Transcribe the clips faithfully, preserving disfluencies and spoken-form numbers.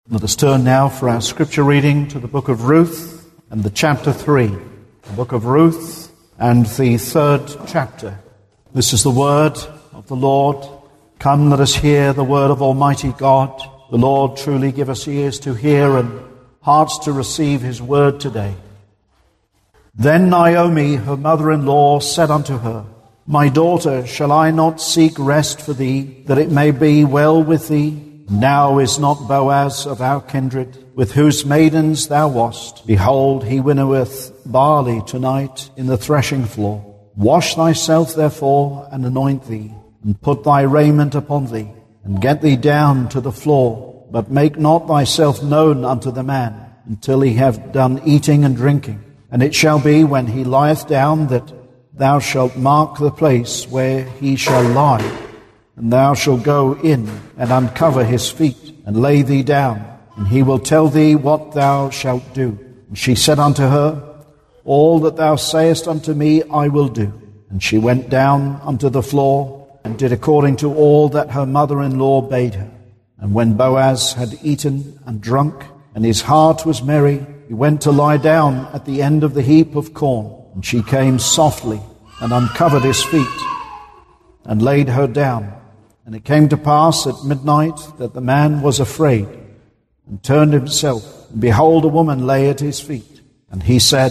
Let us turn now for our scripture reading to the book of Ruth and the chapter three. The book of Ruth and the third chapter. This is the word of the Lord. Come, let us hear the word of Almighty God. The Lord truly give us ears to hear and hearts to receive his word today. Then Naomi, her mother-in-law, said unto her, My daughter, shall I not seek rest for thee, that it may be well with thee? Now is not Boaz of our kindred, with whose maidens thou wast? Behold, he winnoweth barley tonight in the threshing floor. Wash thyself therefore, and anoint thee, and put thy raiment upon thee, and get thee down to the floor, but make not thyself known unto the man, until he have done eating and drinking. And it shall be, when he lieth down, that thou shalt mark the place where he shall lie, and thou shalt go in and uncover his feet, and lay thee down, and he will tell thee what thou shalt do. And she said unto her, All that thou sayest unto me I will do. And she went down unto the floor, and did according to all that her mother-in-law bade her. And when Boaz had eaten and drunk, and his heart was merry, he went to lie down at the end of the heap of corn. And she came softly, and uncovered his feet, and laid her down. And it came to pass at midnight that the man was afraid, and turned himself, and behold, a woman lay at his feet. And he said,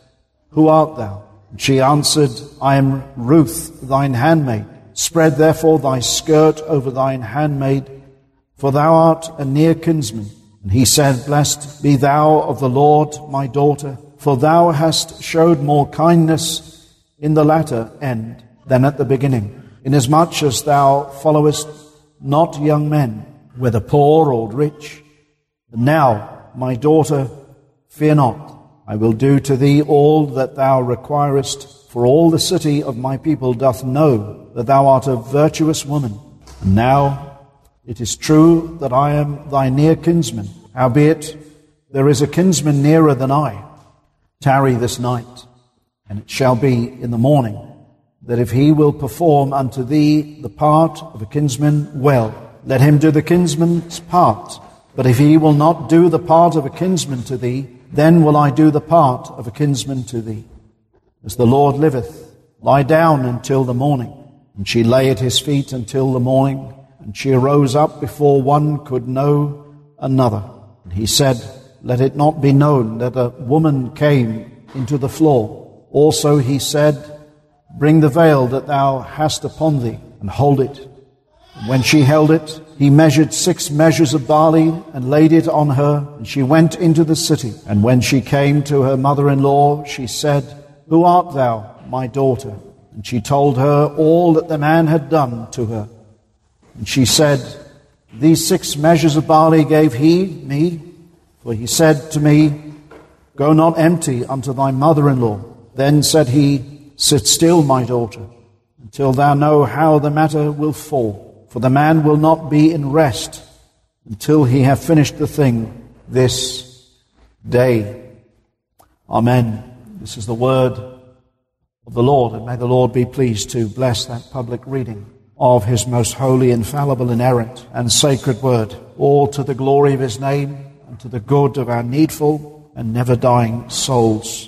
Who art thou? And she answered, I am Ruth, thine handmaid. Spread therefore thy skirt over thine handmaid, for thou art a near kinsman. And he said, Blessed be thou of the Lord, my daughter, for thou hast showed more kindness in the latter end than at the beginning, inasmuch as thou followest not young men, whether poor or rich. And now, my daughter, fear not. I will do to thee all that thou requirest, for all the city of my people doth know that thou art a virtuous woman. And now it is true that I am thy near kinsman. Howbeit, there is a kinsman nearer than I. Tarry this night, and it shall be in the morning, that if he will perform unto thee the part of a kinsman, well, let him do the kinsman's part. But if he will not do the part of a kinsman to thee, then will I do the part of a kinsman to thee. As the Lord liveth, lie down until the morning. And she lay at his feet until the morning, and she arose up before one could know another. And he said, Let it not be known that a woman came into the floor. Also he said, Bring the veil that thou hast upon thee, and hold it. And when she held it, he measured six measures of barley, and laid it on her, and she went into the city. And when she came to her mother-in-law, she said, Who art thou, my daughter? And she told her all that the man had done to her. And she said, These six measures of barley gave he me, for he said to me, Go not empty unto thy mother-in-law. Then said he, Sit still, my daughter, until thou know how the matter will fall. For the man will not be in rest until he have finished the thing this day. Amen. This is the word of the Lord, and may the Lord be pleased to bless that public reading of his most holy, infallible, inerrant, and sacred word, all to the glory of his name and to the good of our needful and never-dying souls.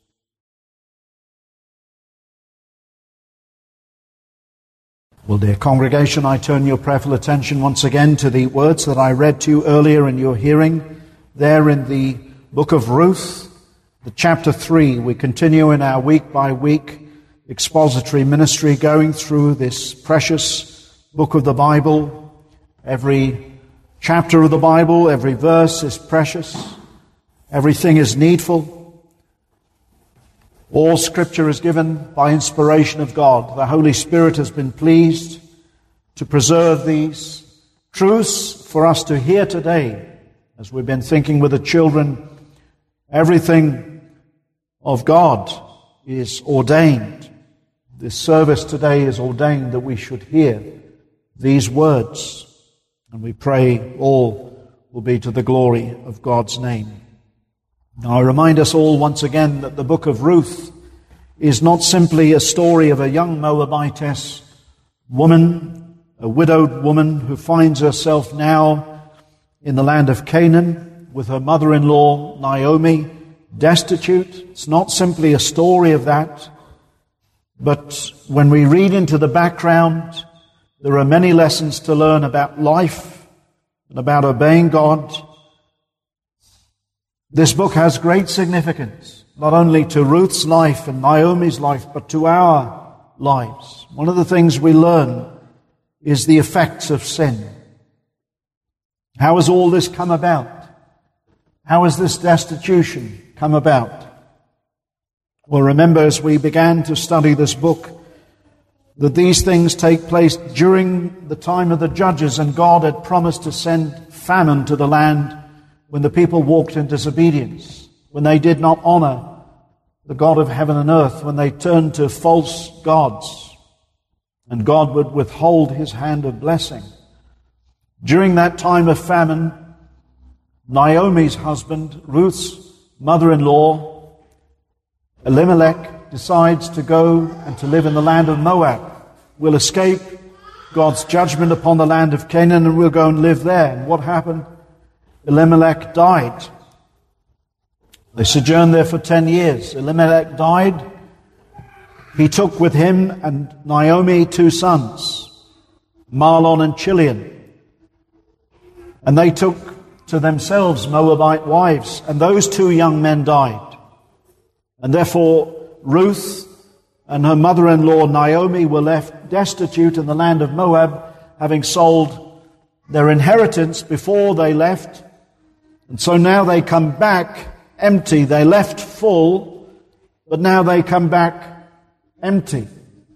Well, dear congregation, I turn your prayerful attention once again to the words that I read to you earlier in your hearing. There in the book of Ruth, the chapter three, we continue in our week-by-week expository ministry, going through this precious book of the Bible. Every chapter of the Bible, every verse is precious. Everything is needful. All Scripture is given by inspiration of God. The Holy Spirit has been pleased to preserve these truths for us to hear today. As we've been thinking with the children, everything of God is ordained. This service today is ordained that we should hear these words. And we pray all will be to the glory of God's name. Now I remind us all once again that the book of Ruth is not simply a story of a young Moabitess woman, a widowed woman who finds herself now in the land of Canaan with her mother-in-law, Naomi, destitute. It's not simply a story of that, but when we read into the background, there are many lessons to learn about life and about obeying God. This book has great significance, not only to Ruth's life and Naomi's life, but to our lives. One of the things we learn is the effects of sin. How has all this come about? How has this destitution come about? Well, remember, as we began to study this book, that these things take place during the time of the judges, and God had promised to send famine to the land when the people walked in disobedience, when they did not honor the God of heaven and earth, when they turned to false gods, and God would withhold his hand of blessing. During that time of famine, Naomi's husband, Ruth's mother-in-law, Elimelech, decides to go and to live in the land of Moab. We'll escape God's judgment upon the land of Canaan and we'll go and live there. And what happened? Elimelech died. They sojourned there for ten years. Elimelech died. He took with him and Naomi two sons, Mahlon and Chilion. And they took to themselves Moabite wives, and those two young men died. And therefore Ruth and her mother-in-law Naomi were left destitute in the land of Moab, having sold their inheritance before they left. And so now they come back empty. They left full, but now they come back empty.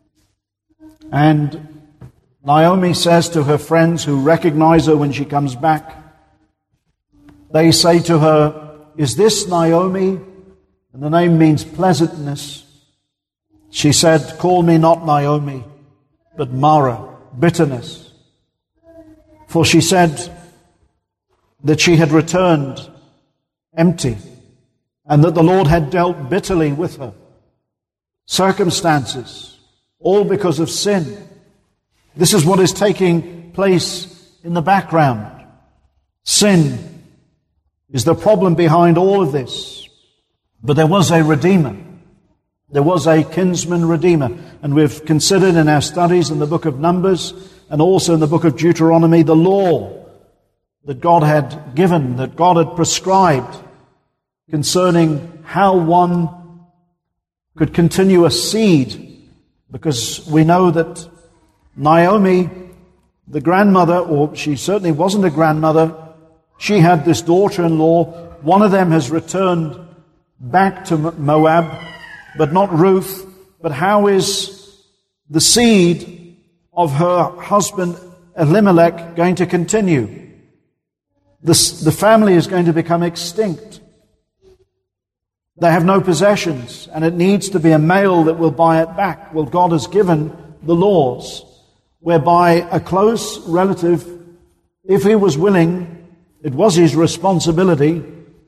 And Naomi says to her friends who recognize her when she comes back, they say to her, "Is this Naomi?" And the name means pleasantness. She said, "Call me not Naomi, but Mara," bitterness. For she said that she had returned empty, and that the Lord had dealt bitterly with her. Circumstances, all because of sin. This is what is taking place in the background. Sin is the problem behind all of this. But there was a Redeemer. There was a kinsman Redeemer. And we've considered in our studies in the book of Numbers and also in the book of Deuteronomy the law that God had given, that God had prescribed concerning how one could continue a seed. Because we know that Naomi, the grandmother, or she certainly wasn't a grandmother, she had this daughter-in-law. One of them has returned back to Moab, but not Ruth. But how is the seed of her husband Elimelech going to continue? This, the family is going to become extinct. They have no possessions, and it needs to be a male that will buy it back. Well, God has given the laws whereby a close relative, if he was willing, it was his responsibility,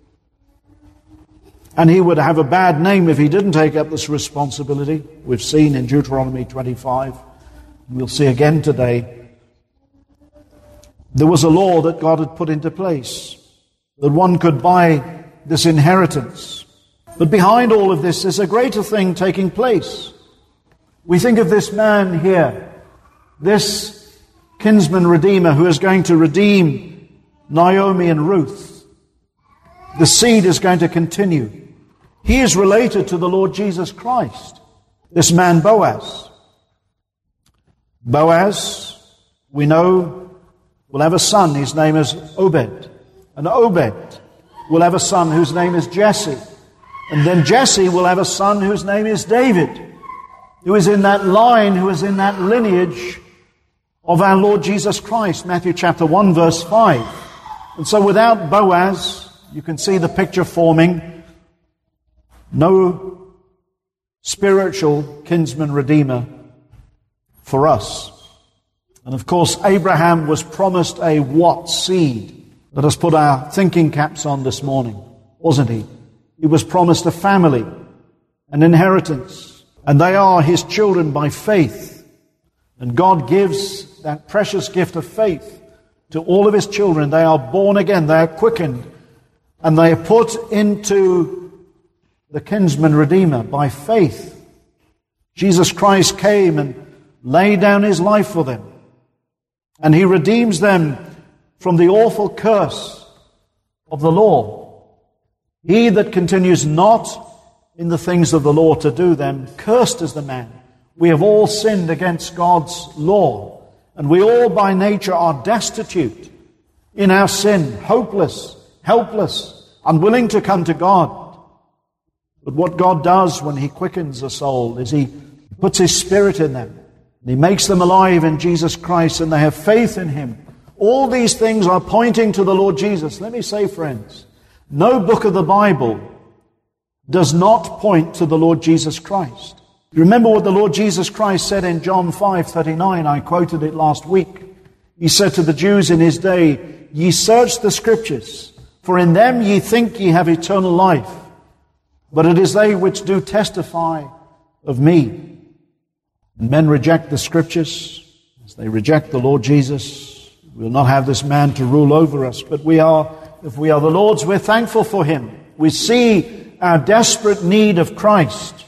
and he would have a bad name if he didn't take up this responsibility. We've seen in Deuteronomy twenty-five, and we'll see again today. There was a law that God had put into place, that one could buy this inheritance. But behind all of this is a greater thing taking place. We think of this man here, this kinsman redeemer who is going to redeem Naomi and Ruth. The seed is going to continue. He is related to the Lord Jesus Christ, this man Boaz. Boaz, we know, will have a son. His name is Obed. And Obed will have a son whose name is Jesse. And then Jesse will have a son whose name is David, who is in that line, who is in that lineage of our Lord Jesus Christ. Matthew chapter one, verse five. And so without Boaz, you can see the picture forming. No spiritual kinsman redeemer for us. And of course, Abraham was promised a what seed? Let us put our thinking caps on this morning, wasn't he? He was promised a family, an inheritance, and they are his children by faith. And God gives that precious gift of faith to all of his children. They are born again, they are quickened, and they are put into the kinsman redeemer by faith. Jesus Christ came and laid down his life for them, and he redeems them from the awful curse of the law. He that continues not in the things of the law to do them, cursed is the man. We have all sinned against God's law, and we all by nature are destitute in our sin, hopeless, helpless, unwilling to come to God. But what God does when he quickens a soul is he puts his Spirit in them, and he makes them alive in Jesus Christ, and they have faith in him. All these things are pointing to the Lord Jesus. Let me say, friends, no book of the Bible does not point to the Lord Jesus Christ. Remember what the Lord Jesus Christ said in John five thirty-nine. I quoted it last week. He said to the Jews in his day, "Ye search the Scriptures, for in them ye think ye have eternal life. But it is they which do testify of me." And men reject the Scriptures, as they reject the Lord Jesus. We'll not have this man to rule over us, but we are, if we are the Lord's, we're thankful for him. We see our desperate need of Christ.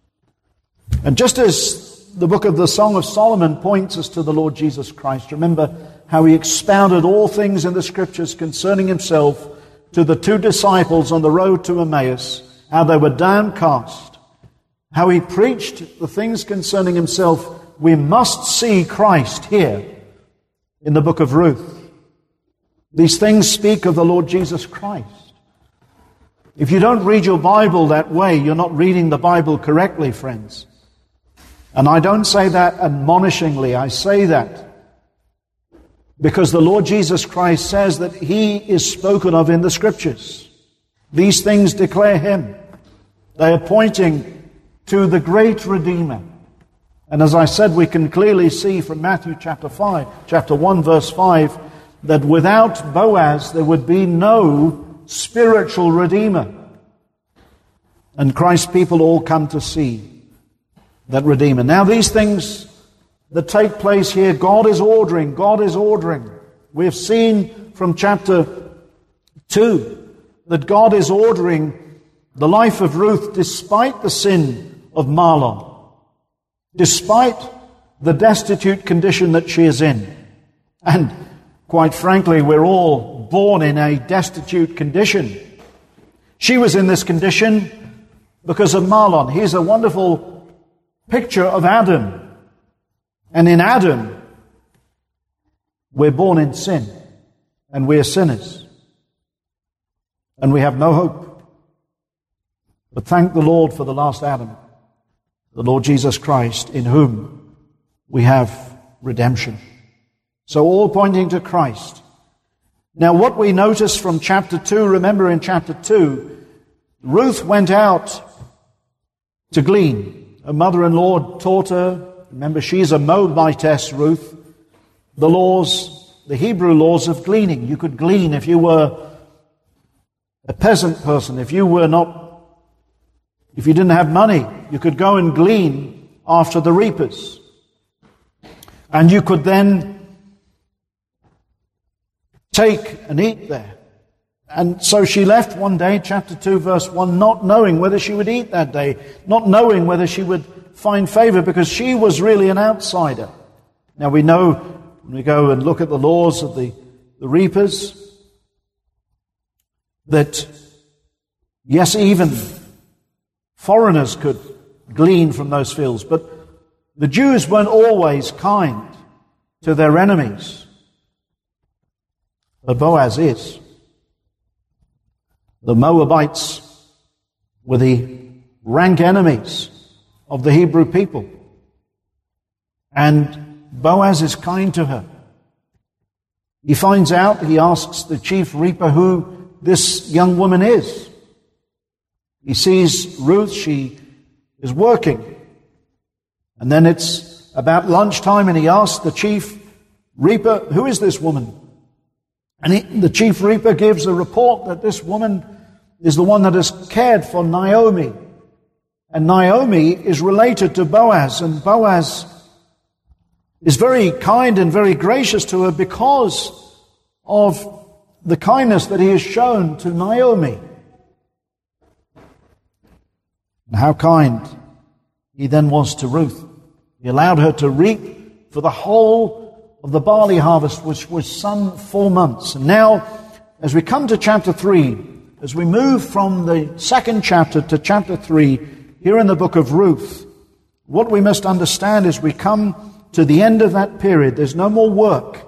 And just as the book of the Song of Solomon points us to the Lord Jesus Christ, remember how he expounded all things in the Scriptures concerning himself to the two disciples on the road to Emmaus, how they were downcast, how he preached the things concerning himself. We must see Christ here in the book of Ruth. These things speak of the Lord Jesus Christ. If you don't read your Bible that way, you're not reading the Bible correctly, friends. And I don't say that admonishingly. I say that because the Lord Jesus Christ says that he is spoken of in the Scriptures. These things declare him. They are pointing to the great Redeemer. And as I said, we can clearly see from Matthew chapter five, chapter one, verse five, that without Boaz there would be no spiritual Redeemer. And Christ's people all come to see that Redeemer. Now these things that take place here, God is ordering, God is ordering. We have seen from chapter two that God is ordering the life of Ruth despite the sin of Mahlon, despite the destitute condition that she is in. And quite frankly, we're all born in a destitute condition. She was in this condition because of Mahlon. He's a wonderful picture of Adam. And in Adam, we're born in sin, and we're sinners, and we have no hope. But thank the Lord for the last Adam, the Lord Jesus Christ, in whom we have redemption. So all pointing to Christ. Now what we notice from chapter two, remember in chapter two, Ruth went out to glean. Her mother-in-law taught her, remember she's a Moabitess, Ruth, the laws, the Hebrew laws of gleaning. You could glean if you were a peasant person, if you were not, if you didn't have money, you could go and glean after the reapers. And you could then take and eat there. And so she left one day, chapter two, verse one, not knowing whether she would eat that day, not knowing whether she would find favor, because she was really an outsider. Now we know when we go and look at the laws of the, the reapers that, yes, even foreigners could glean from those fields, but the Jews weren't always kind to their enemies. But Boaz is. The Moabites were the rank enemies of the Hebrew people. And Boaz is kind to her. He finds out, he asks the chief reaper who this young woman is. He sees Ruth, she is working. And then it's about lunchtime and he asks the chief reaper, who is this woman? And he, the chief reaper gives a report that this woman is the one that has cared for Naomi. And Naomi is related to Boaz. And Boaz is very kind and very gracious to her because of the kindness that he has shown to Naomi. And how kind he then was to Ruth. He allowed her to reap for the whole of the barley harvest, which was some four months. And now, as we come to chapter three, as we move from the second chapter to chapter three, here in the book of Ruth, what we must understand is we come to the end of that period. There's no more work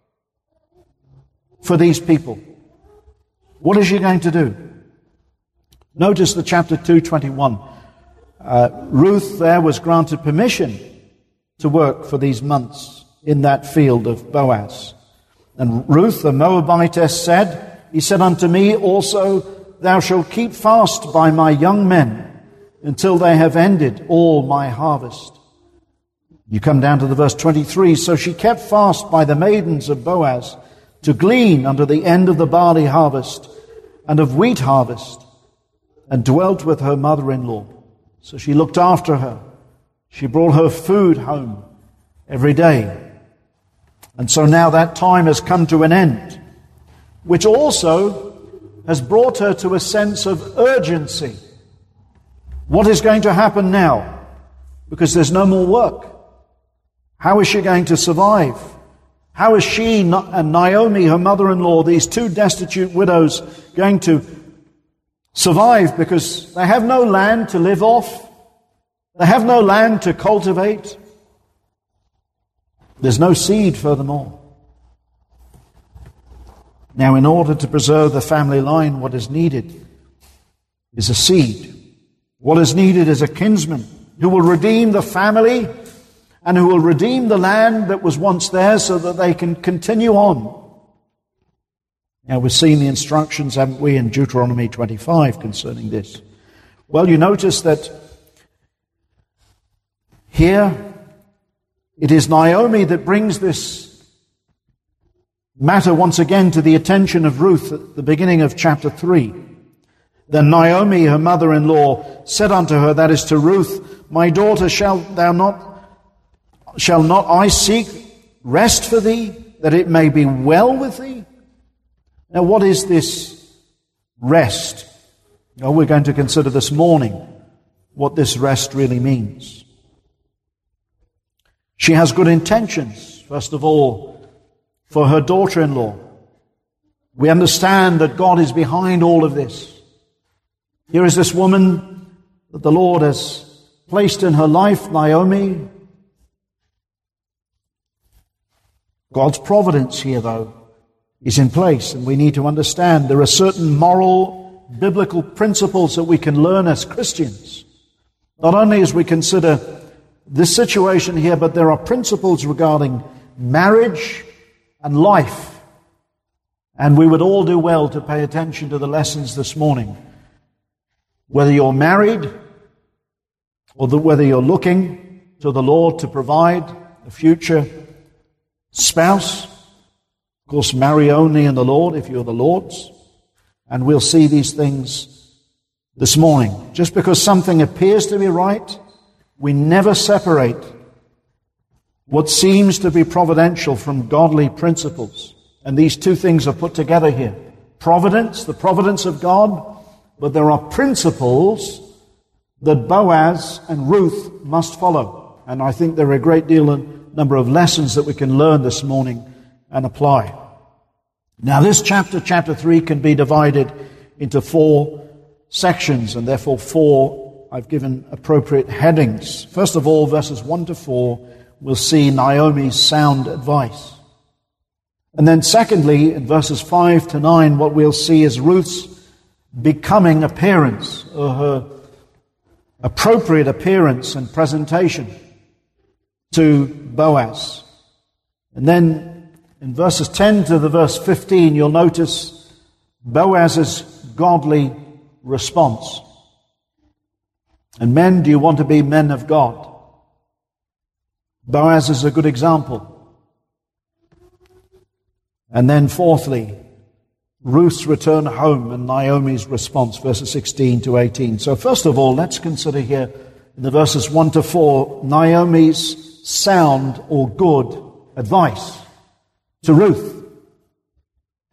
for these people. What is she going to do? Notice the chapter two twenty-one. Uh, Ruth there was granted permission to work for these months in that field of Boaz. And Ruth the Moabitess said, he said unto me also, thou shalt keep fast by my young men until they have ended all my harvest. You come down to the verse twenty-three. So she kept fast by the maidens of Boaz to glean unto the end of the barley harvest and of wheat harvest, and dwelt with her mother-in-law. So she looked after her. She brought her food home every day. And so now that time has come to an end, which also has brought her to a sense of urgency. What is going to happen now? Because there's no more work. How is she going to survive? How is she and Naomi, her mother-in-law, these two destitute widows, going to survive? Because they have no land to live off. They have no land to cultivate. There's no seed, furthermore. Now, in order to preserve the family line, what is needed is a seed. What is needed is a kinsman who will redeem the family and who will redeem the land that was once there so that they can continue on. Now, we've seen the instructions, haven't we, in Deuteronomy twenty-five concerning this. Well, you notice that here it is Naomi that brings this matter once again to the attention of Ruth at the beginning of chapter three. Then Naomi, her mother-in-law, said unto her, that is to Ruth, my daughter, shalt thou not Shall not I seek rest for thee, that it may be well with thee? Now, what is this rest? Oh, we're going to consider this morning what this rest really means. She has good intentions, first of all, for her daughter-in-law. We understand that God is behind all of this. Here is this woman that the Lord has placed in her life, Naomi. God's providence here, though, is in place, and we need to understand there are certain moral, biblical principles that we can learn as Christians. Not only as we consider this situation here, but there are principles regarding marriage and life. And we would all do well to pay attention to the lessons this morning. Whether you're married or the, whether you're looking to the Lord to provide a future spouse, of course, marry only in the Lord if you're the Lord's. And we'll see these things this morning. Just because something appears to be right, we never separate what seems to be providential from godly principles. And these two things are put together here. Providence, the providence of God, but there are principles that Boaz and Ruth must follow. And I think there are a great deal of number of lessons that we can learn this morning and apply. Now, this chapter, chapter three, can be divided into four sections, and therefore four, I've given appropriate headings. First of all, verses one to four, we'll see Naomi's sound advice. And then secondly, in verses five to nine, what we'll see is Ruth's becoming appearance, or her appropriate appearance and presentation to Boaz. And then in verses ten to the verse fifteen, you'll notice Boaz's godly response. And men, do you want to be men of God? Boaz is a good example. And then fourthly, Ruth's return home and Naomi's response, verses sixteen to eighteen. So first of all, let's consider here in the verses one to four, Naomi's sound or good advice to Ruth.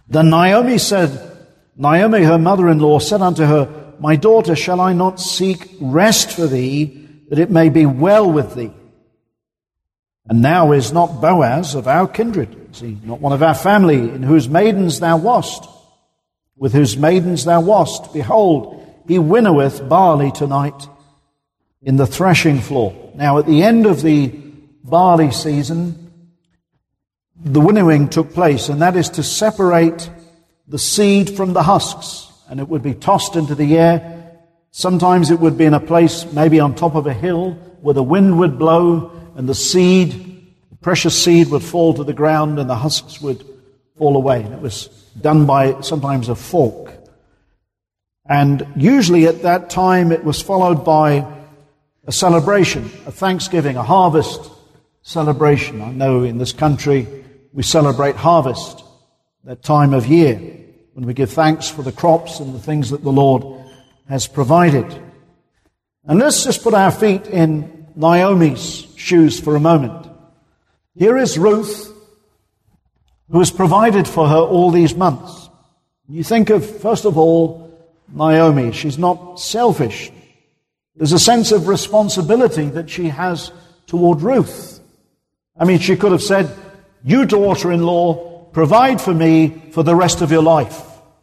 Then Naomi said, Naomi, her mother-in-law, said unto her, My daughter, shall I not seek rest for thee, that it may be well with thee? And now is not Boaz of our kindred, is he not one of our family, in whose maidens thou wast? With whose maidens thou wast? Behold, he winnoweth barley tonight in the threshing floor. Now at the end of the barley season, the winnowing took place, and that is to separate the seed from the husks, and it would be tossed into the air. Sometimes it would be in a place, maybe on top of a hill, where the wind would blow, and the seed, the precious seed, would fall to the ground, and the husks would fall away. And it was done by sometimes a fork. And usually at that time it was followed by a celebration, a thanksgiving, a harvest celebration. I know in this country we celebrate harvest, that time of year, when we give thanks for the crops and the things that the Lord has provided. And let's just put our feet in Naomi's shoes for a moment. Here is Ruth, who has provided for her all these months. You think of, first of all, Naomi. She's not selfish. There's a sense of responsibility that she has toward Ruth. I mean, she could have said, you daughter-in-law, provide for me for the rest of your life.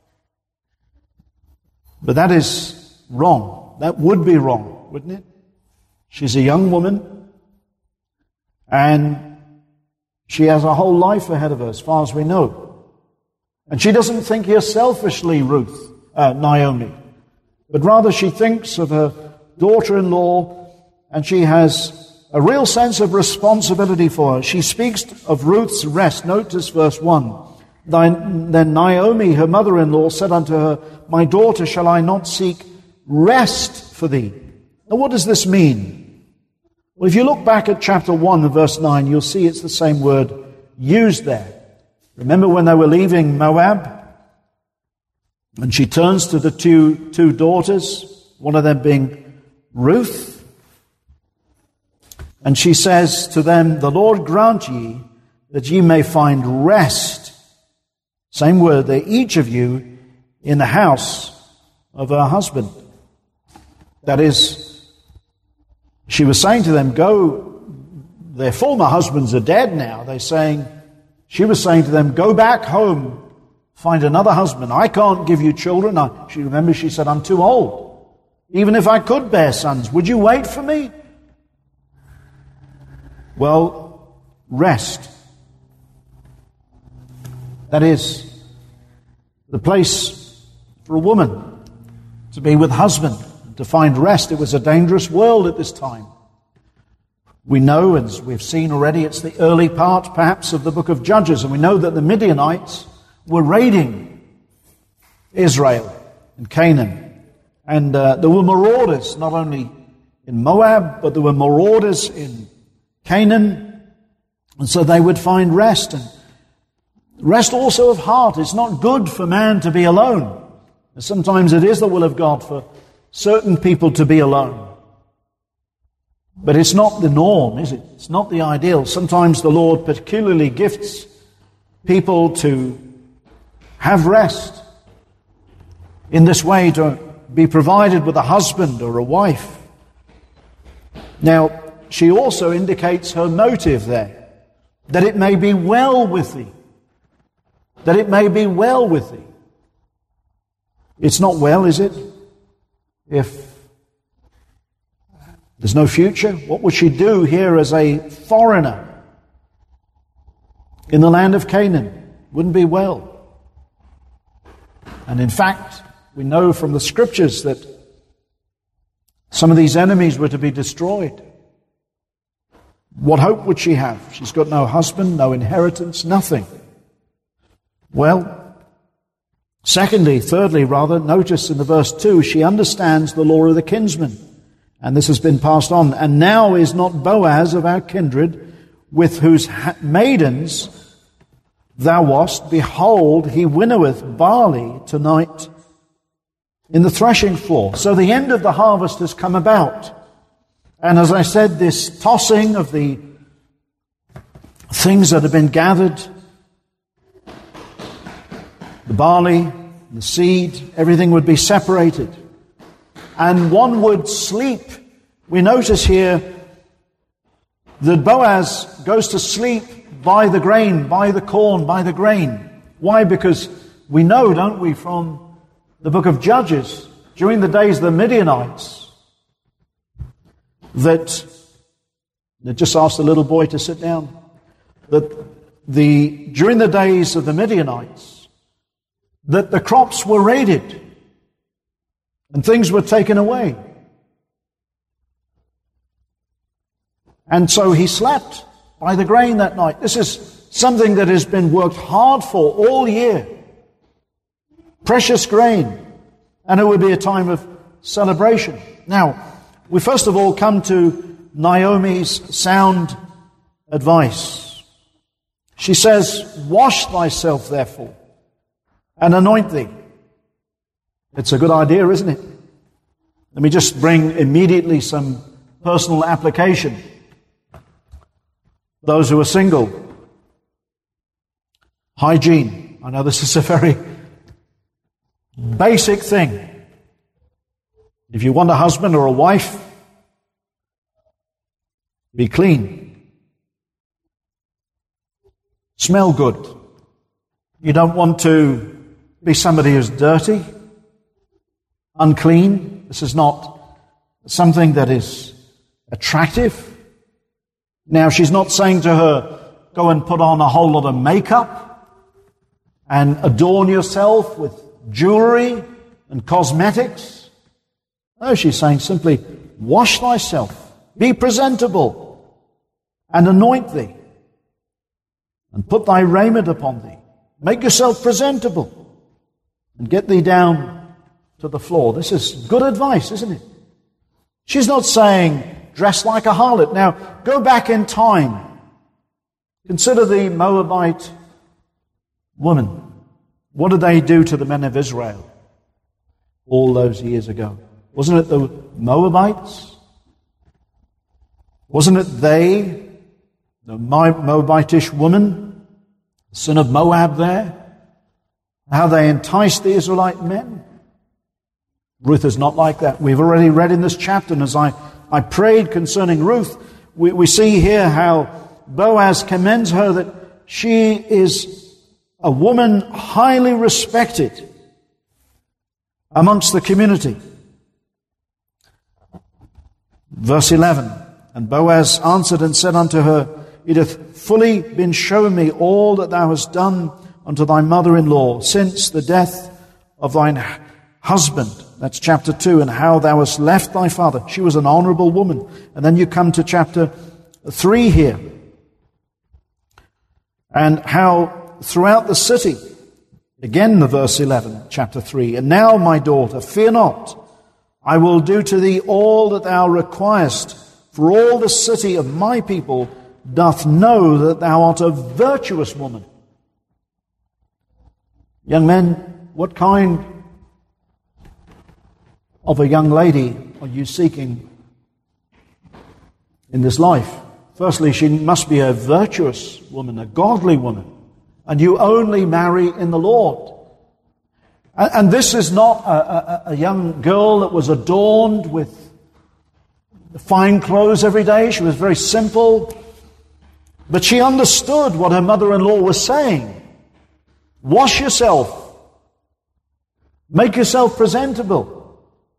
But that is wrong. That would be wrong, wouldn't it? She's a young woman, and she has a whole life ahead of her, as far as we know. And she doesn't think here selfishly, Ruth, uh, Naomi, but rather she thinks of her daughter-in-law, and she has a real sense of responsibility for her. She speaks of Ruth's rest. Notice verse one. Then Naomi, her mother-in-law, said unto her, My daughter, shall I not seek rest for thee? Now what does this mean? Well, if you look back at chapter one and verse nine, you'll see it's the same word used there. Remember when they were leaving Moab? And she turns to the two, two daughters, one of them being Ruth. And she says to them, The Lord grant ye that ye may find rest. Same word there, each of you in the house of her husband. That is, she was saying to them, go, their former husbands are dead now. They're saying, she was saying to them, go back home, find another husband. I can't give you children. I, she remember she said, I'm too old. Even if I could bear sons, would you wait for me? Well, rest. That is the place for a woman to be with husband, to find rest. It was a dangerous world at this time. We know, as we've seen already, it's the early part, perhaps, of the book of Judges, and we know that the Midianites were raiding Israel and Canaan. And uh, there were marauders, not only in Moab, but there were marauders in Canaan. And so they would find rest. And rest also of heart. It's not good for man to be alone. Sometimes it is the will of God for certain people to be alone. But it's not the norm, is it? It's not the ideal. Sometimes the Lord particularly gifts people to have rest. In this way, to be provided with a husband or a wife. Now, she also indicates her motive there. That it may be well with thee. That it may be well with thee. It's not well, is it? If there's no future, what would she do here as a foreigner in the land of Canaan? Wouldn't be well. And in fact, we know from the scriptures that some of these enemies were to be destroyed. What hope would she have? She's got no husband, no inheritance, nothing. Well, secondly, thirdly rather, notice in the verse two, she understands the law of the kinsman. And this has been passed on. And now is not Boaz of our kindred, with whose ha- maidens thou wast, behold, he winnoweth barley tonight in the threshing floor. So the end of the harvest has come about. And as I said, this tossing of the things that have been gathered The barley, the seed, everything would be separated. And one would sleep. We notice here that Boaz goes to sleep by the grain, by the corn, by the grain. Why? Because we know, don't we, from the book of Judges, during the days of the Midianites, that, they just asked the little boy to sit down, that the during the days of the Midianites, that the crops were raided and things were taken away. And so he slept by the grain that night. This is something that has been worked hard for all year. Precious grain. And it would be a time of celebration. Now, we first of all come to Naomi's sound advice. She says, "Wash thyself, therefore, and anoint thee." It's a good idea, isn't it? Let me just bring immediately some personal application. Those who are single. Hygiene. I know this is a very basic thing. If you want a husband or a wife, be clean. Smell good. You don't want to be somebody who's dirty, unclean. This is not something that is attractive. Now, she's not saying to her, go and put on a whole lot of makeup and adorn yourself with jewelry and cosmetics. No, she's saying simply, wash thyself, be presentable, and anoint thee, and put thy raiment upon thee. Make yourself presentable, and get thee down to the floor. This is good advice, isn't it? She's not saying, dress like a harlot. Now, go back in time. Consider the Moabite woman. What did they do to the men of Israel all those years ago? Wasn't it the Moabites? Wasn't it they, the Moabitish woman, son of Moab there? How they enticed the Israelite men? Ruth is not like that. We've already read in this chapter, and as I, I prayed concerning Ruth, we, we see here how Boaz commends her that she is a woman highly respected amongst the community. Verse eleven, and Boaz answered and said unto her, It hath fully been shown me all that thou hast done unto thy mother-in-law since the death of thine husband. That's chapter two, and how thou hast left thy father. She was an honorable woman. And then you come to chapter three here, and how throughout the city, again the verse eleven, chapter three, and now, my daughter, fear not, I will do to thee all that thou requirest, for all the city of my people doth know that thou art a virtuous woman. Young men, what kind of a young lady are you seeking in this life? Firstly, she must be a virtuous woman, a godly woman, and you only marry in the Lord. And this is not a, a, a young girl that was adorned with fine clothes every day. She was very simple. But she understood what her mother-in-law was saying. Wash yourself. Make yourself presentable.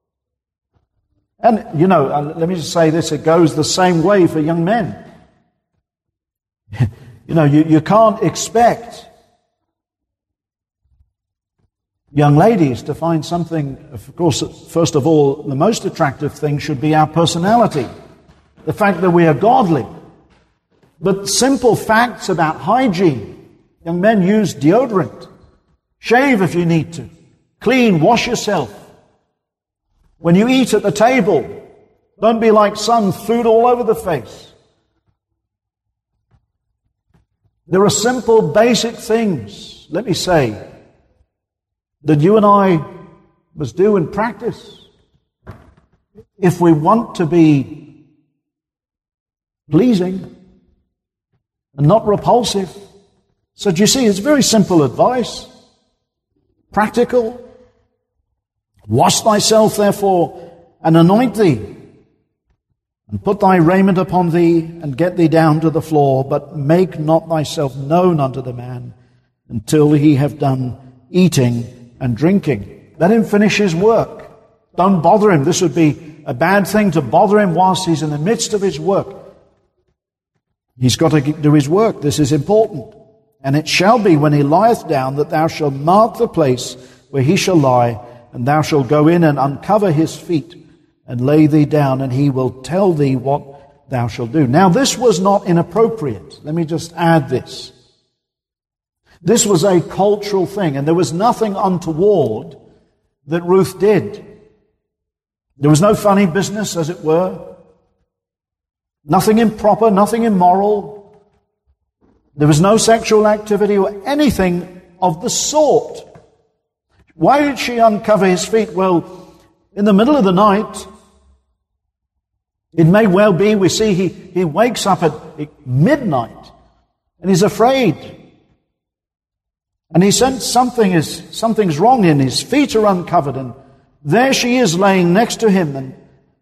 And, you know, let me just say this. It goes the same way for young men. You know, you, you can't expect young ladies to find something. Of course, first of all, the most attractive thing should be our personality, the fact that we are godly. But simple facts about hygiene. Young men, use deodorant. Shave if you need to. Clean, wash yourself. When you eat at the table, don't be like some, food all over the face. There are simple, basic things, let me say, that you and I must do and practice if we want to be pleasing and not repulsive. So do you see, it's very simple advice. practical. Wash thyself, therefore, and anoint thee, and put thy raiment upon thee, and get thee down to the floor, but make not thyself known unto the man until he have done eating and drinking. Let him finish his work. Don't bother him. This would be a bad thing to bother him whilst he's in the midst of his work. He's got to do his work. This is important. And it shall be when he lieth down that thou shalt mark the place where he shall lie, and thou shalt go in and uncover his feet, and lay thee down, and he will tell thee what thou shalt do. Now, this was not inappropriate. Let me just add this. This was a cultural thing, and there was nothing untoward that Ruth did. There was no funny business, as it were. Nothing improper, nothing immoral. There was no sexual activity or anything of the sort. Why did she uncover his feet? Well, in the middle of the night, it may well be, we see he, he wakes up at midnight and he's afraid. And he sensed something is, something's wrong, and his feet are uncovered, and there she is laying next to him, and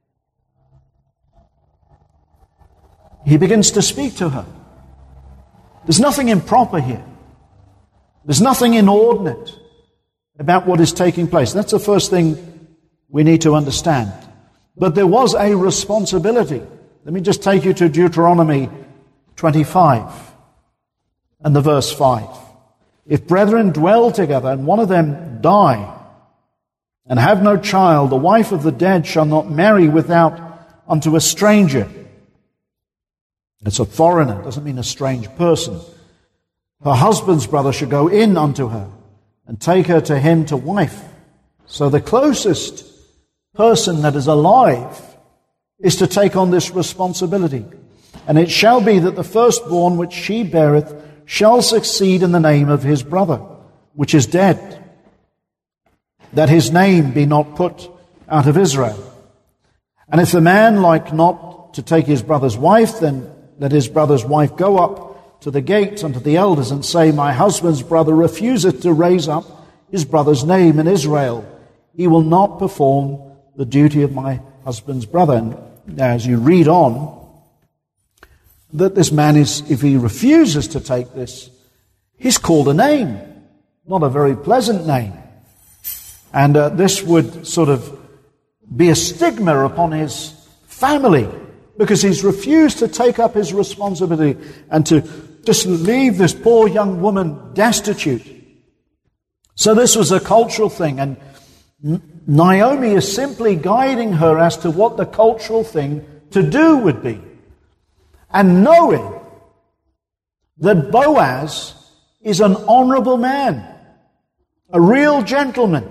he begins to speak to her. There's nothing improper here. There's nothing inordinate about what is taking place. That's the first thing we need to understand. But there was a responsibility. Let me just take you to Deuteronomy twenty-five and the verse five. If brethren dwell together and one of them die and have no child, the wife of the dead shall not marry without unto a stranger. It's a foreigner, doesn't mean a strange person. Her husband's brother shall go in unto her and take her to him to wife. So the closest person that is alive is to take on this responsibility. And it shall be that the firstborn which she beareth shall succeed in the name of his brother, which is dead, that his name be not put out of Israel. And if the man like not to take his brother's wife, then let his brother's wife go up to the gate unto the elders and say, my husband's brother refuseth to raise up his brother's name in Israel. He will not perform the duty of my husband's brother. And as you read on, that this man is, if he refuses to take this, he's called a name, not a very pleasant name. And uh, this would sort of be a stigma upon his family, because he's refused to take up his responsibility and to just leave this poor young woman destitute. So this was a cultural thing, and Naomi is simply guiding her as to what the cultural thing to do would be. And knowing that Boaz is an honorable man, a real gentleman.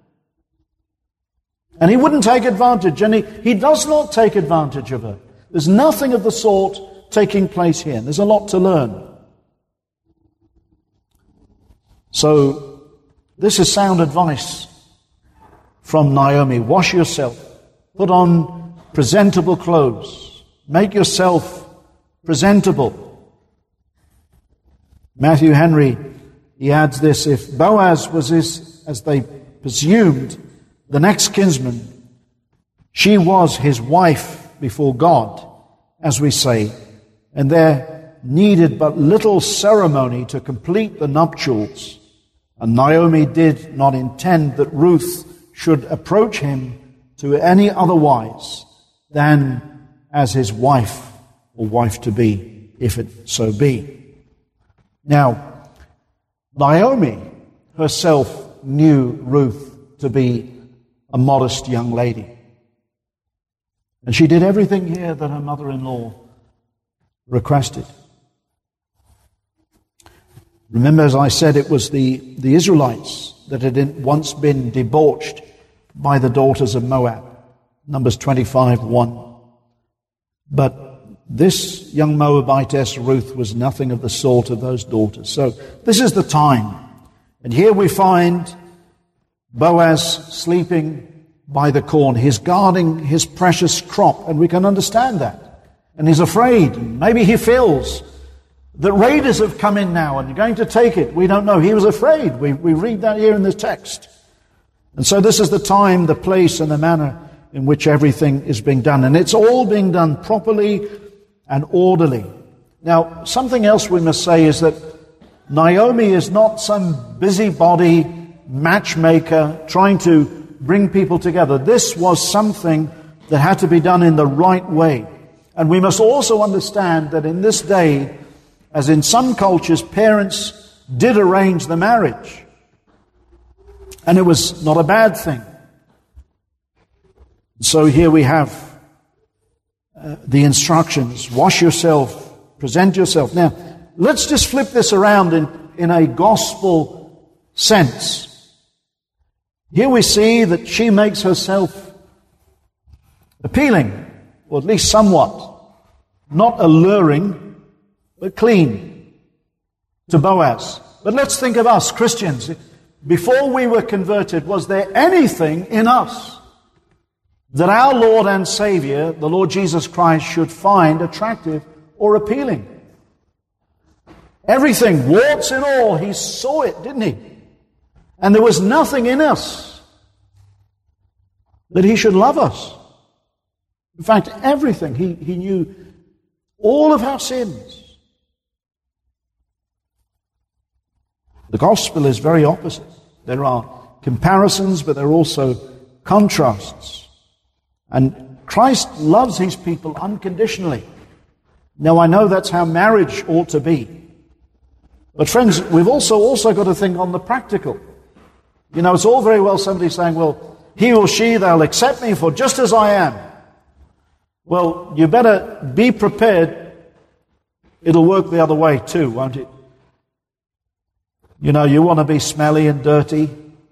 And he wouldn't take advantage, and he, he does not take advantage of her. There's nothing of the sort taking place here. There's a lot to learn. So, this is sound advice from Naomi. Wash yourself. Put on presentable clothes. Make yourself presentable. Matthew Henry, he adds this: if Boaz was his, as they presumed, the next kinsman, she was his wife before God, as we say, and there needed but little ceremony to complete the nuptials. And Naomi did not intend that Ruth should approach him to any otherwise than as his wife or wife-to-be, if it so be. Now, Naomi herself knew Ruth to be a modest young lady. And she did everything here that her mother-in-law requested. Remember, as I said, it was the, the Israelites that had once been debauched by the daughters of Moab. Numbers twenty-five one. But this young Moabitess, Ruth, was nothing of the sort of those daughters. So this is the time. And here we find Boaz sleeping by the corn. He's guarding his precious crop, and we can understand that. And he's afraid. Maybe he feels that raiders have come in now and are going to take it. We don't know. He was afraid. We, we read that here in the text. And so this is the time, the place, and the manner in which everything is being done. And it's all being done properly and orderly. Now, something else we must say is that Naomi is not some busybody matchmaker trying to bring people together. This was something that had to be done in the right way. And we must also understand that in this day, as in some cultures, parents did arrange the marriage. And it was not a bad thing. So here we have uh, the instructions. Wash yourself, present yourself. Now, let's just flip this around in, in a gospel sense. Here we see that she makes herself appealing, or at least somewhat. Not alluring, but clean to Boaz. But let's think of us, Christians. Before we were converted, was there anything in us that our Lord and Savior, the Lord Jesus Christ, should find attractive or appealing? Everything, warts and all, he saw it, didn't he? And there was nothing in us that he should love us. In fact, everything. He, he knew all of our sins. The gospel is very opposite. There are comparisons, but there are also contrasts. And Christ loves his people unconditionally. Now, I know that's how marriage ought to be. But friends, we've also also got to think on the practical. You know, it's all very well somebody saying, well, he or she, they'll accept me for just as I am. Well, you better be prepared. It'll work the other way too, won't it? You know, you want to be smelly and dirty.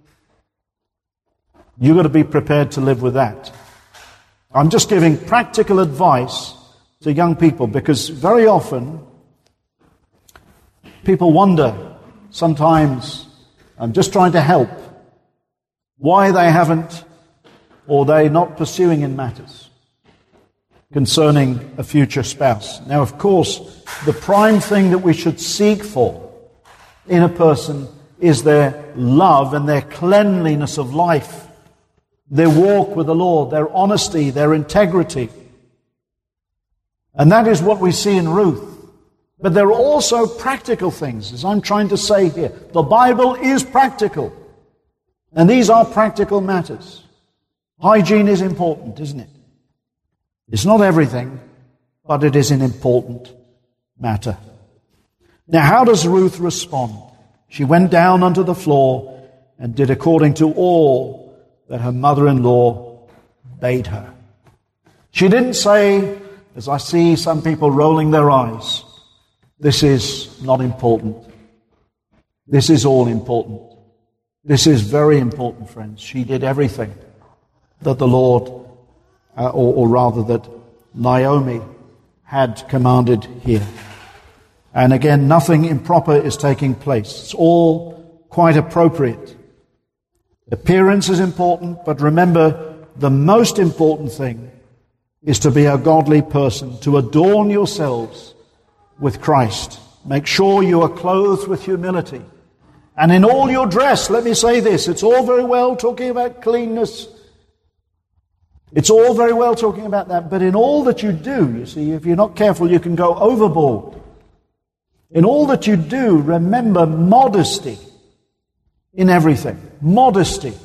You've got to be prepared to live with that. I'm just giving practical advice to young people, because very often people wonder, sometimes, I'm just trying to help, why they haven't, or they're not pursuing in matters concerning a future spouse. Now, of course, the prime thing that we should seek for in a person is their love and their cleanliness of life, their walk with the Lord, their honesty, their integrity. And that is what we see in Ruth. But there are also practical things, as I'm trying to say here. The Bible is practical. And these are practical matters. Hygiene is important, isn't it? It's not everything, but it is an important matter. Now, how does Ruth respond? She went down onto the floor and did according to all that her mother-in-law bade her. She didn't say, as I see some people rolling their eyes, this is not important. This is all important. This is very important, friends. She did everything that the Lord, uh, or, or rather that Naomi had commanded here. And again, nothing improper is taking place. It's all quite appropriate. Appearance is important, but remember, the most important thing is to be a godly person, to adorn yourselves with Christ. Make sure you are clothed with humility. And in all your dress, let me say this, it's all very well talking about cleanness. It's all very well talking about that, but in all that you do, you see, if you're not careful, you can go overboard. In all that you do, remember modesty in everything. Modesty.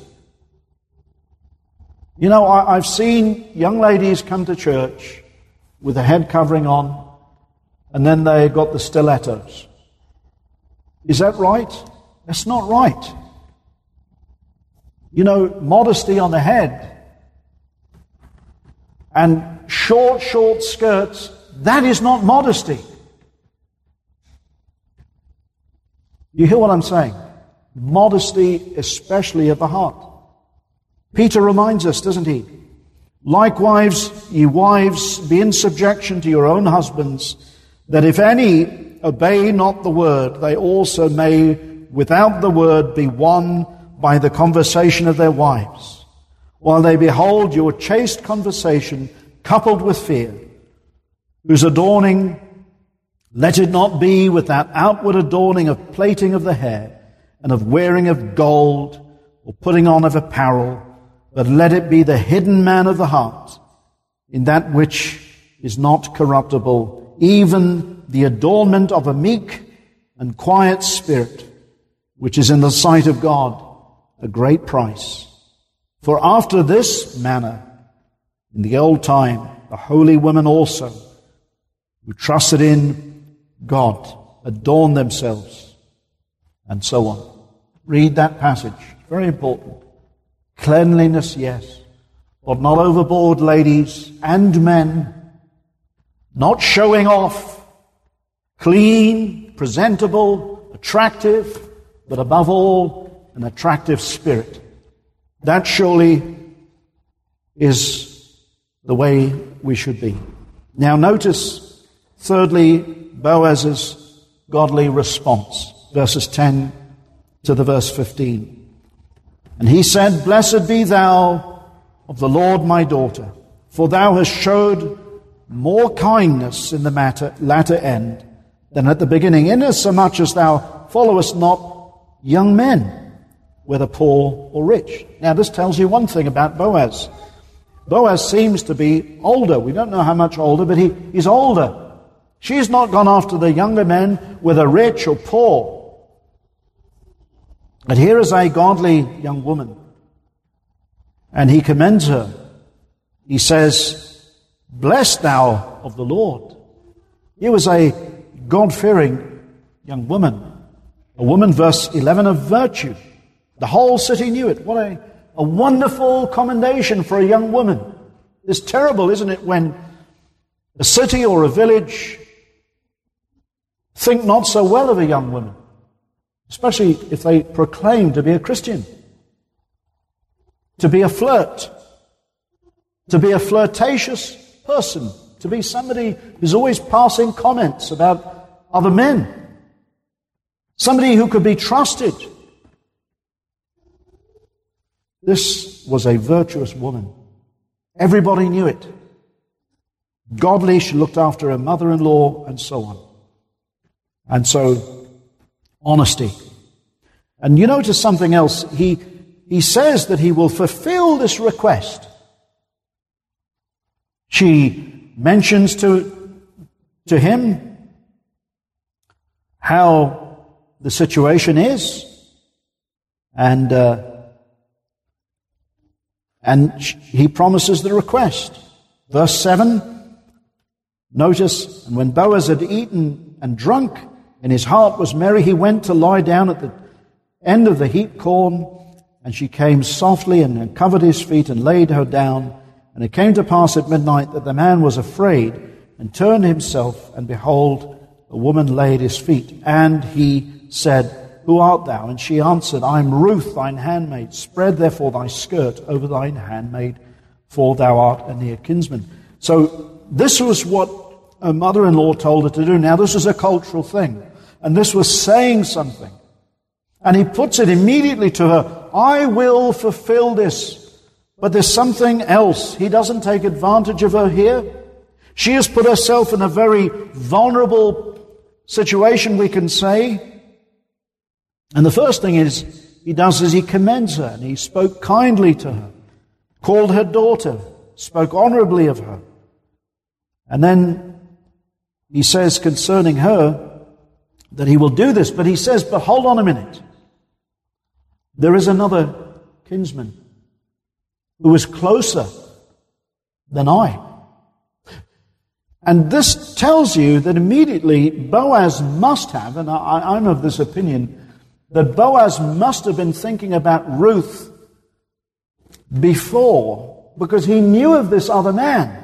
You know, I, I've seen young ladies come to church with a head covering on, and then they got the stilettos. Is that right? That's not right. You know, modesty on the head and short, short skirts, that is not modesty. You hear what I'm saying? Modesty, especially of the heart. Peter reminds us, doesn't he? Likewise, ye wives, be in subjection to your own husbands, that if any obey not the word, they also may, without the word, be won by the conversation of their wives, while they behold your chaste conversation coupled with fear, whose adorning Let it not be with that outward adorning of plaiting of the hair, and of wearing of gold, or putting on of apparel, but let it be the hidden man of the heart, in that which is not corruptible, even the adornment of a meek and quiet spirit, which is in the sight of God a great price. For after this manner, in the old time, the holy women also, who trusted in God, adorned themselves, and so on. Read that passage. Very important. Cleanliness, yes, but not overboard, ladies and men. Not showing off. Clean, presentable, attractive, but above all, an attractive spirit. That surely is the way we should be. Now notice, thirdly, Boaz's godly response. Verses ten to the verse fifteen. And he said, Blessed be thou of the Lord, my daughter, for thou hast showed more kindness in the matter, latter end than at the beginning, inasmuch as thou followest not young men, whether poor or rich. Now this tells you one thing about Boaz. Boaz seems to be older. We don't know how much older, but he, he's older. She's not gone after the younger men, whether rich or poor. But here is a godly young woman, and he commends her. He says, Blessed thou of the Lord. Here was a God-fearing young woman, a woman, verse eleven, of virtue. The whole city knew it. What a, a wonderful commendation for a young woman. It's terrible, isn't it, when a city or a village think not so well of a young woman, especially if they proclaim to be a Christian, to be a flirt, to be a flirtatious person, to be somebody who's always passing comments about other men, somebody who could be trusted. This was a virtuous woman. Everybody knew it. Godly, she looked after her mother-in-law, and so on. And so, honesty. And you notice something else. He, he says that he will fulfill this request. She mentions to, to him how the situation is, and uh, and he promises the request. Verse seven, notice, and when Boaz had eaten and drunk, and his heart was merry, he went to lie down at the end of the heaped corn, and she came softly and covered his feet and laid her down. And it came to pass at midnight that the man was afraid and turned himself, and behold, a woman lay at his feet. And he said, Who art thou? And she answered, I am Ruth, thine handmaid. Spread therefore thy skirt over thine handmaid, for thou art a near kinsman. So this was what her mother-in-law told her to do. Now this is a cultural thing, and this was saying something. And he puts it immediately to her, I will fulfill this. But there's something else. He doesn't take advantage of her here. She has put herself in a very vulnerable situation, we can say. And the first thing is, he does is he commends her, and he spoke kindly to her, called her daughter, spoke honorably of her. And then he says concerning her that he will do this, but he says, but hold on a minute. There is another kinsman who is closer than I. And this tells you that immediately Boaz must have, and I, I'm of this opinion, that Boaz must have been thinking about Ruth before, because he knew of this other man.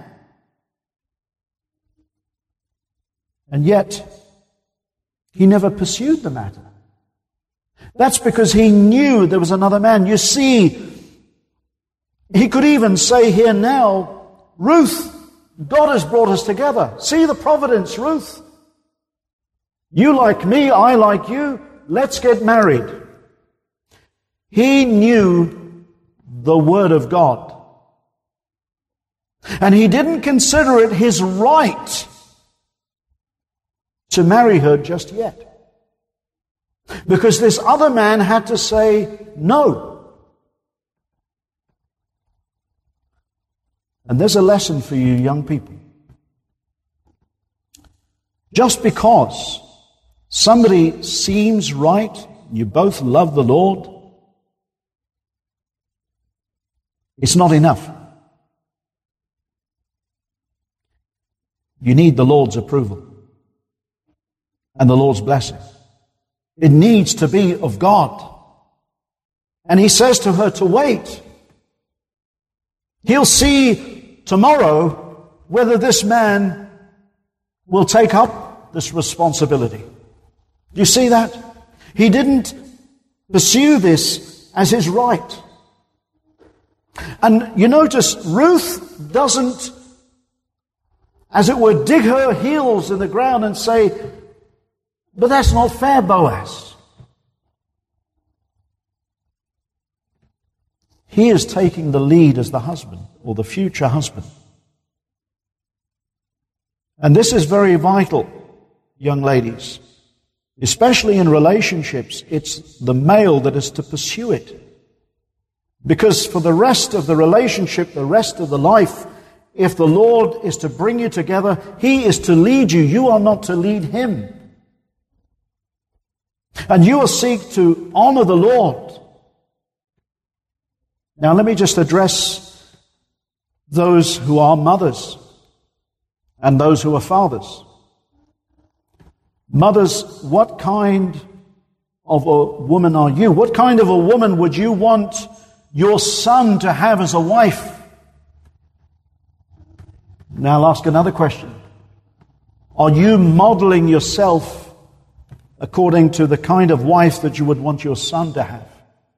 And yet, he never pursued the matter. That's because he knew there was another man. You see, he could even say here now, Ruth, God has brought us together. See the providence, Ruth. You like me, I like you. Let's get married. He knew the Word of God. And he didn't consider it his right to marry her just yet. Because this other man had to say no. And there's a lesson for you young people. Just because somebody seems right, you both love the Lord, it's not enough. You need the Lord's approval and the Lord's blessing. It needs to be of God. And he says to her to wait. He'll see tomorrow whether this man will take up this responsibility. Do you see that? He didn't pursue this as his right. And you notice Ruth doesn't, as it were, dig her heels in the ground and say, but that's not fair, Boaz. He is taking the lead as the husband, or the future husband. And this is very vital, young ladies. Especially in relationships, it's the male that is to pursue it. Because for the rest of the relationship, the rest of the life, if the Lord is to bring you together, He is to lead you. You are not to lead Him. And you will seek to honor the Lord. Now let me just address those who are mothers and those who are fathers. Mothers, what kind of a woman are you? What kind of a woman would you want your son to have as a wife? Now I'll ask another question. Are you modeling yourself according to the kind of wife that you would want your son to have?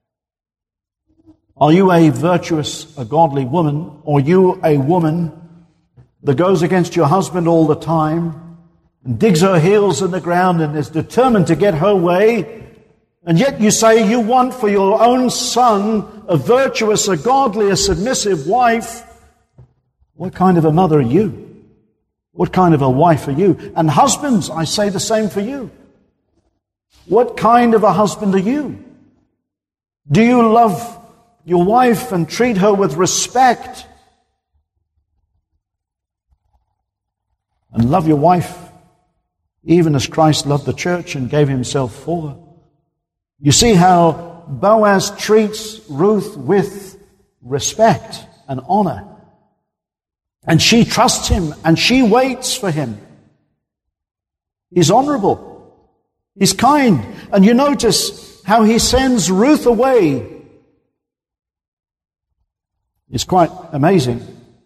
Are you a virtuous, a godly woman? Or are you a woman that goes against your husband all the time and digs her heels in the ground and is determined to get her way? And yet you say you want for your own son a virtuous, a godly, a submissive wife. What kind of a mother are you? What kind of a wife are you? And husbands, I say the same for you. What kind of a husband are you? Do you love your wife and treat her with respect? And love your wife even as Christ loved the church and gave Himself for her? You see how Boaz treats Ruth with respect and honor. And she trusts him and she waits for him. He's honorable. He's kind. And you notice how he sends Ruth away. It's quite amazing.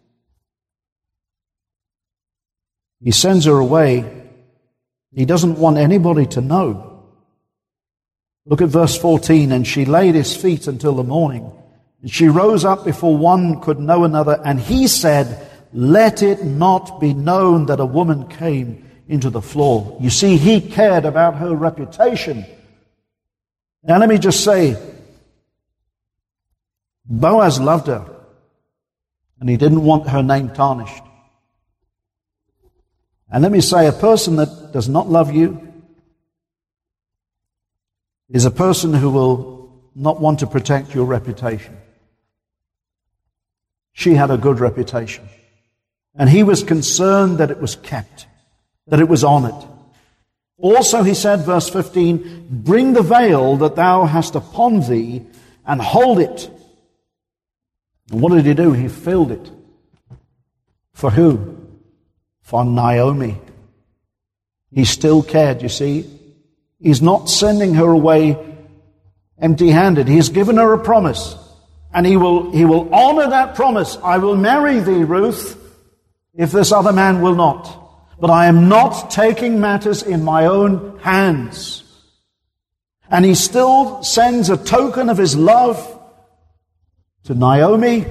He sends her away. He doesn't want anybody to know. Look at verse fourteen. And she lay at his feet until the morning. And she rose up before one could know another. And he said, let it not be known that a woman came into the floor. You see, he cared about her reputation. Now let me just say, Boaz loved her, and he didn't want her name tarnished. And let me say, a person that does not love you is a person who will not want to protect your reputation. She had a good reputation, and he was concerned that it was kept, that it was honored. Also, he said, verse fifteen, bring the veil that thou hast upon thee and hold it. And what did he do? He filled it. For who? For Naomi. He still cared, you see. He's not sending her away empty-handed. He's given her a promise. And he will, he will honor that promise. I will marry thee, Ruth, if this other man will not. But I am not taking matters in my own hands. And he still sends a token of his love to Naomi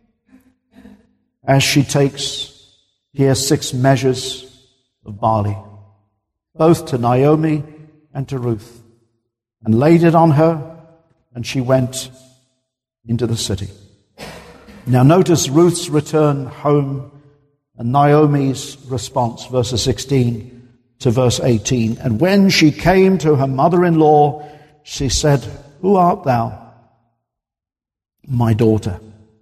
as she takes here six measures of barley, both to Naomi and to Ruth, and laid it on her, and she went into the city. Now notice Ruth's return home and Naomi's response, verses sixteen to verse eighteen. And when she came to her mother-in-law, she said, "Who art thou?" "My daughter."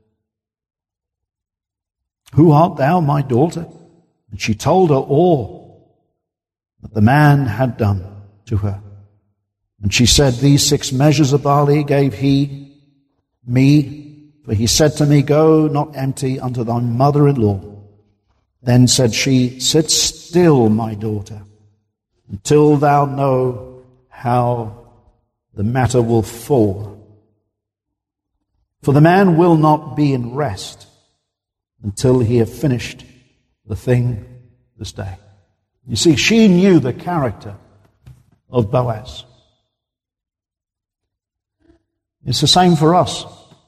"Who art thou, my daughter?" And she told her all that the man had done to her. And she said, "These six measures of barley gave he me, for he said to me, Go not empty unto thy mother-in-law." Then said she, "Sit still, my daughter, until thou know how the matter will fall. For the man will not be in rest until he have finished the thing this day." You see, she knew the character of Boaz. It's the same for us.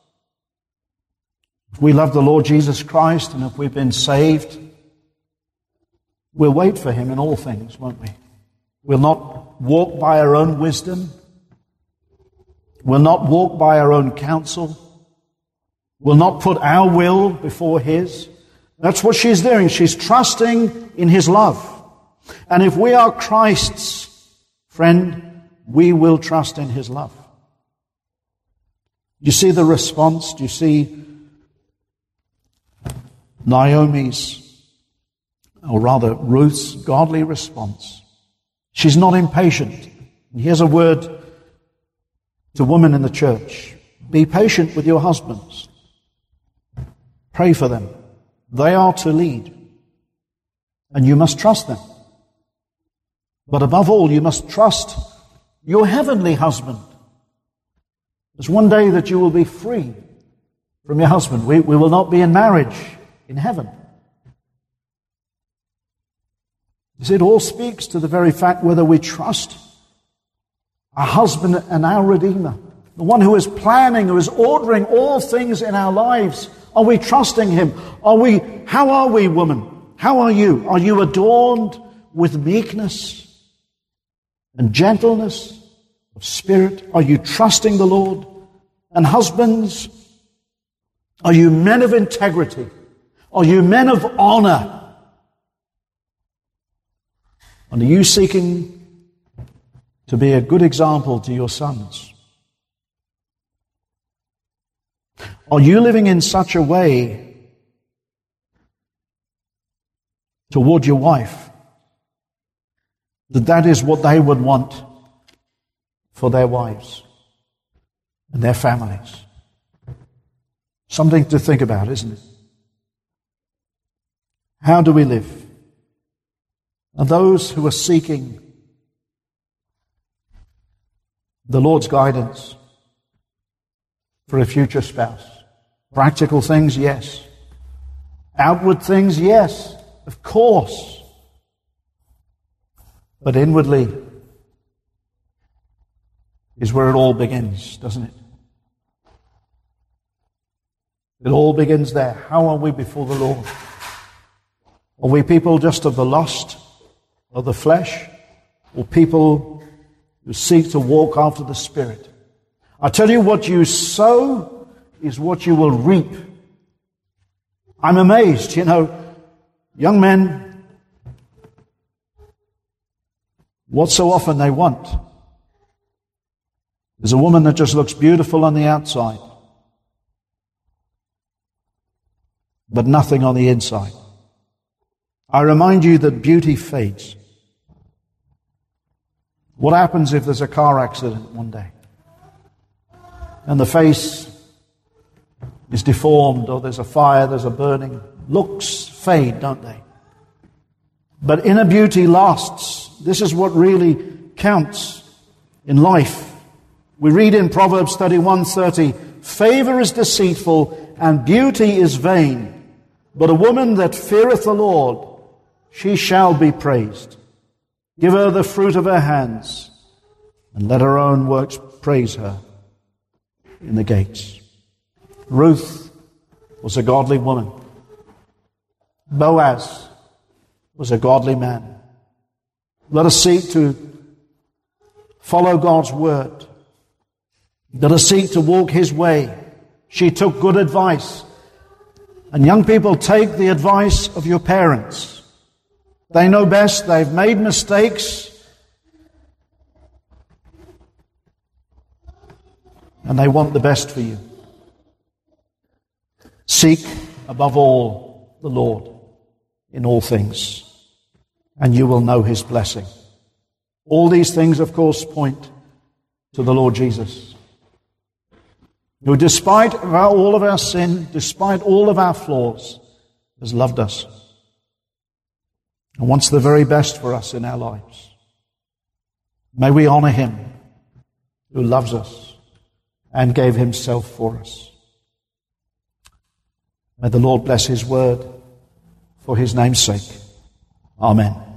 If we love the Lord Jesus Christ and if we've been saved, we'll wait for him in all things, won't we? We'll not walk by our own wisdom. We'll not walk by our own counsel. We'll not put our will before his. That's what she's doing. She's trusting in his love. And if we are Christ's friend, we will trust in his love. Do you see the response? Do you see Naomi's, or rather Ruth's godly response? She's not impatient. And here's a word to women in the church. Be patient with your husbands. Pray for them. They are to lead. And you must trust them. But above all, you must trust your heavenly husband. There's one day that you will be free from your husband. We, we will not be in marriage in heaven. You see, it all speaks to the very fact whether we trust our husband and our Redeemer, the one who is planning, who is ordering all things in our lives. Are we trusting him? Are we? How are we, woman? How are you? Are you adorned with meekness and gentleness of spirit? Are you trusting the Lord? And husbands, are you men of integrity? Are you men of honor? And are you seeking to be a good example to your sons? Are you living in such a way toward your wife that that is what they would want for their wives and their families? Something to think about, isn't it? How do we live? Are those who are seeking the Lord's guidance for a future spouse? Practical things, yes. Outward things, yes, of course. But inwardly is where it all begins, doesn't it? It all begins there. How are we before the Lord? Are we people just of the lust of the flesh, or people who seek to walk after the Spirit? I tell you, what you sow is what you will reap. I'm amazed, you know, young men, what so often they want is a woman that just looks beautiful on the outside, but nothing on the inside. I remind you that beauty fades. What happens if there's a car accident one day and the face is deformed, or there's a fire, there's a burning? Looks fade, don't they? But inner beauty lasts. This is what really counts in life. We read in Proverbs thirty-one thirty, "Favor is deceitful and beauty is vain, but a woman that feareth the Lord, she shall be praised. Give her the fruit of her hands, and let her own works praise her in the gates." Ruth was a godly woman. Boaz was a godly man. Let us seek to follow God's word. Let us seek to walk his way. She took good advice. And young people, take the advice of your parents. They know best. They've made mistakes. And they want the best for you. Seek, above all, the Lord in all things, and you will know His blessing. All these things, of course, point to the Lord Jesus, who, despite all of our sin, despite all of our flaws, has loved us and wants the very best for us in our lives. May we honor Him who loves us and gave Himself for us. May the Lord bless His word for His name's sake. Amen.